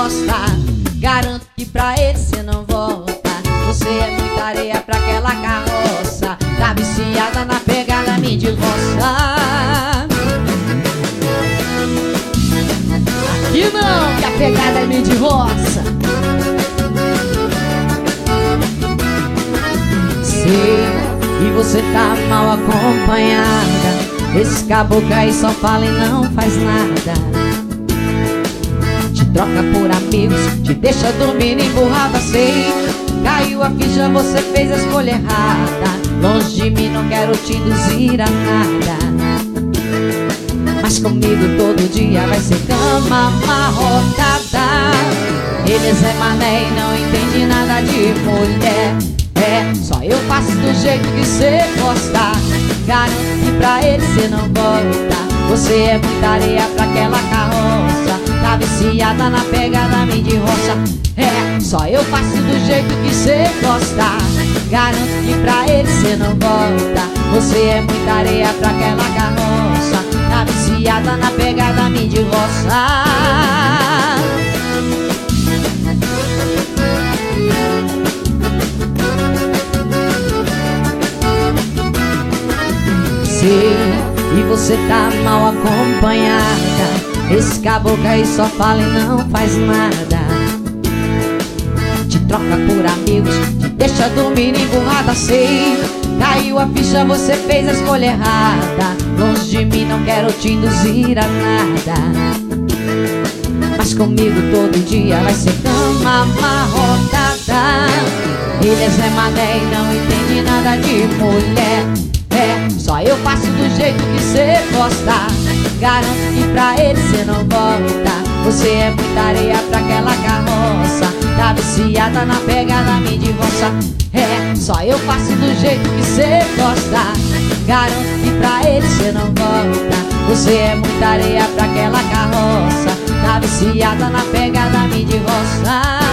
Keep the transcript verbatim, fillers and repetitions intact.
gosta. Garanto que pra ele cê não volta. Você é muita areia pra aquela carroça. Tá viciada na pegada me de roça. Aqui não, que a pegada é me de roça. Sei, e você tá mal acompanhada. Esse caboclo aí só fala e não faz nada. Te troca por amigos, te deixa dormir emburrada. Sei, caiu a ficha, você fez a escolha errada. Longe de mim, não quero te induzir a nada. Mas comigo todo dia vai ser cama amarrotada. Ele é Zé Mané e não entende nada de mulher. É, só eu faço do jeito que cê gosta. Garanto que pra ele cê não volta. Você é muita areia pra aquela carroça. Tá viciada na pegada me de roça. É, só eu faço do jeito que cê gosta. Garanto que pra ele cê não volta. Você é muita areia pra aquela carroça. Tá viciada na pegada me de roça. E você tá mal acompanhada. Esse caboclo aí só fala e não faz nada. Te troca por amigos, te deixa dormir emburrada. Sei, caiu a ficha, você fez a escolha errada. Longe de mim, não quero te induzir a nada. Mas comigo todo dia vai ser cama amarrotada. Ele é Zé Mané e não entende nada de mulher. É, só eu faço do jeito que cê gosta. Garanto que pra ele cê não volta. Você é muita areia pra aquela carroça. Tá viciada na pegada me de roça. É, só eu faço do jeito que cê gosta. Garanto que pra ele cê não volta. Você é muita areia pra aquela carroça. Tá viciada na pegada me de roça.